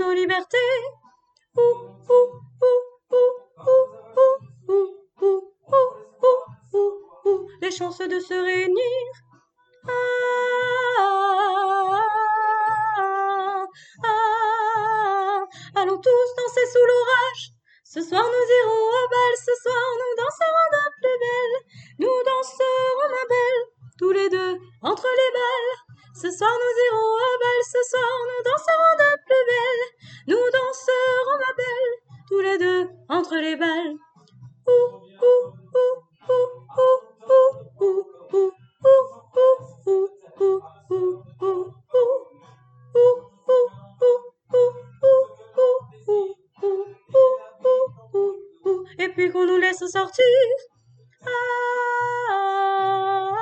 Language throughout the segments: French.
nos libertés. Ouh, ouh, ouh, ouh, ouh, ouh, ouh, ouh, ouh, ouh, ouh, ouh, les chances de se réunir. Ah, ah, ah, allons tous danser sous l'orage. Ce soir nous irons au bal, ce soir nous danserons de plus belle. Nous danserons ma belle, tous les deux entre les balles. Ce soir nous irons au bal, ce soir nous danserons de plus belle. Nous danserons ma belle, tous les deux entre les balles. Ouh, ouh, ouh, ouh, ouh, ouh, ouh, ouh. Et puis qu'on nous laisse sortir. Ah,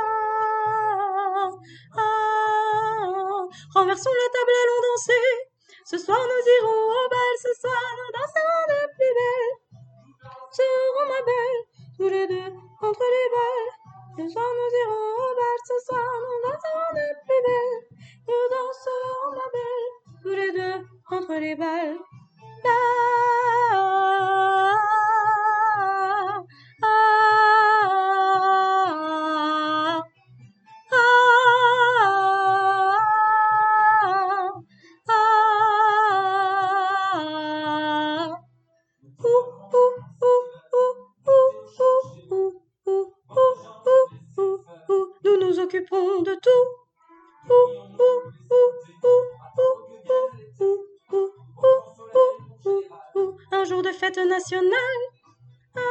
ah, ah. Renversons la table, allons danser. Ce soir nous irons au bal, ce soir nous danserons de plus belle. Serons ma belle, tous les deux entre les balles. Ce soir nous irons au bal, ce soir nous danserons de plus belle. Nous danserons ma belle, tous les deux entre les balles. La, ah, ah, ah, ah. Ouh, ouh, ouh, ouh, ouh, ouh, ouh, ouh, ouh, ouh, ouh. Nous nous occupons de tout. Ouh, ouh, ouh, ouh, ouh, ouh, ouh, ouh, ouh, ouh, ouh. Un jour de fête nationale. Ah,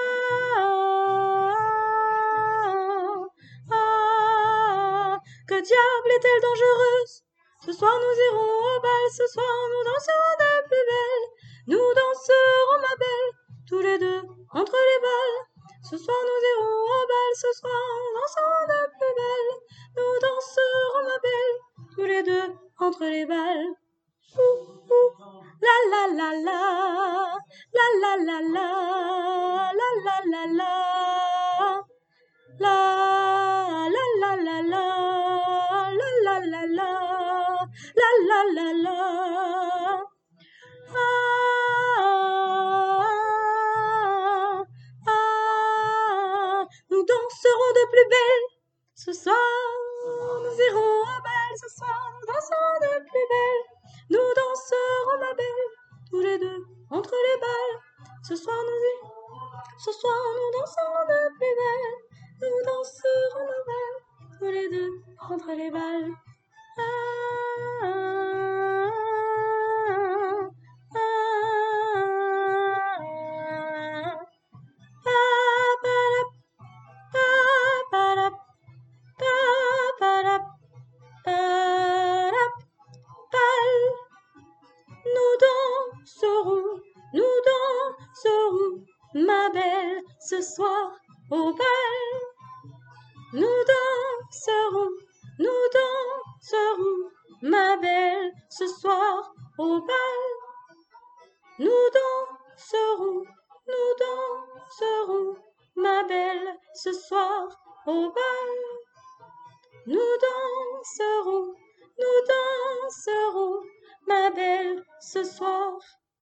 ah, ah. Que diable est-elle dangereuse? Ce soir nous irons au bal, ce soir nous danserons de plus belle. Nous danserons ma belle, tous les deux entre les balles. Ce soir nous irons au bal, ce soir nous danserons de plus belle. Nous danserons ma belle, tous les deux entre les balles. Ouh, ouh. La la la la, la la la la, la la la la, la la la la la, la la la la, la la la la. Ah, ah, nous danserons de plus belle. Ce soir, nous irons au bal. Ce soir, nous danserons de plus belle. Nous danserons ma belle, tous les deux entre les balles. Ce soir, nous danserons de plus belle. Nous danserons ma belle, tous les deux entre les balles. Ah, ah, ah, nous danserons, ma belle, ce soir au bal. Nous danserons, ma belle, ce soir au bal. Nous danserons, ma belle, ce soir au bal. Nous danserons, ma belle, ce soir